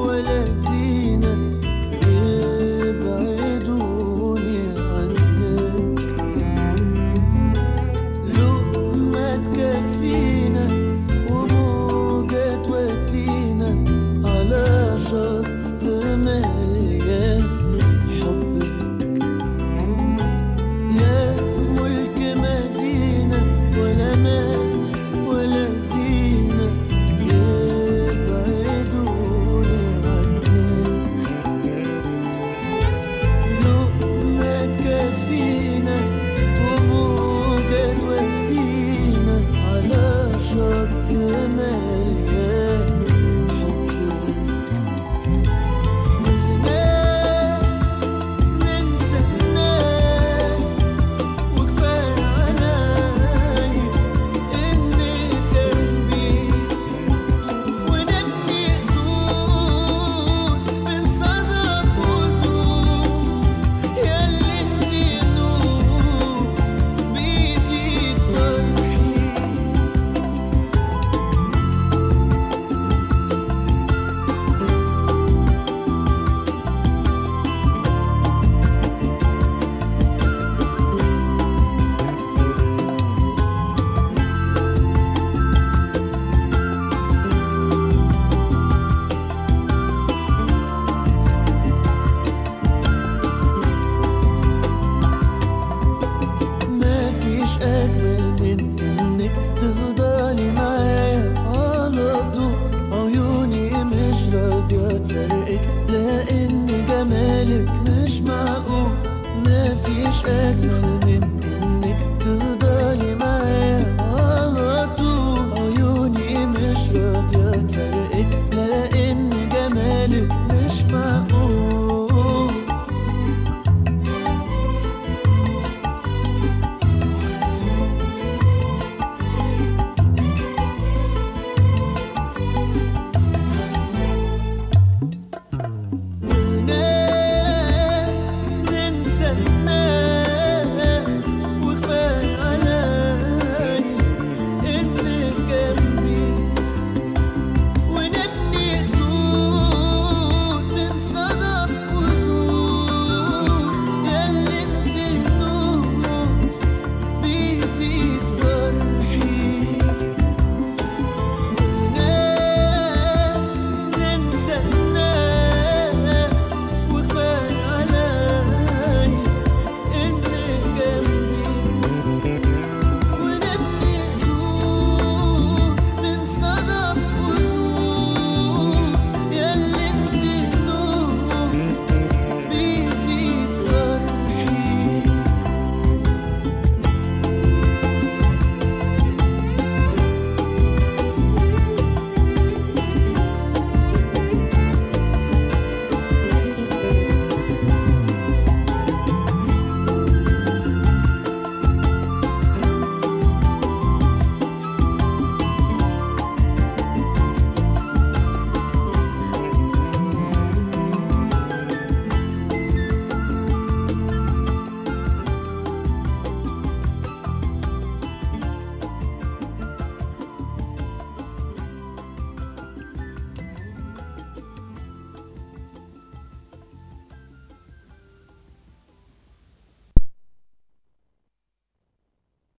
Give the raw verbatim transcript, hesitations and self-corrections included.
ولا زينة يبعدوني عنك. لقمة تكفينا وموجة تودينا على شط مليان حبك. لا ملك مدينة ولا مال ولا زينة يبعدوني عنك. لقمة تكفينا وموجة تودينا على شط مليان حبك. ننسى الناس وكفاية عليا إنك جنبي، ونبني سور من صدف وزور. ياللي انتي نور بيزيد فرحي. مفيش أجمل من إنك تفضلي معايا على طول. عيوني مش راضية تفرقك لأن جمالك مش معقول. مفيش أجمل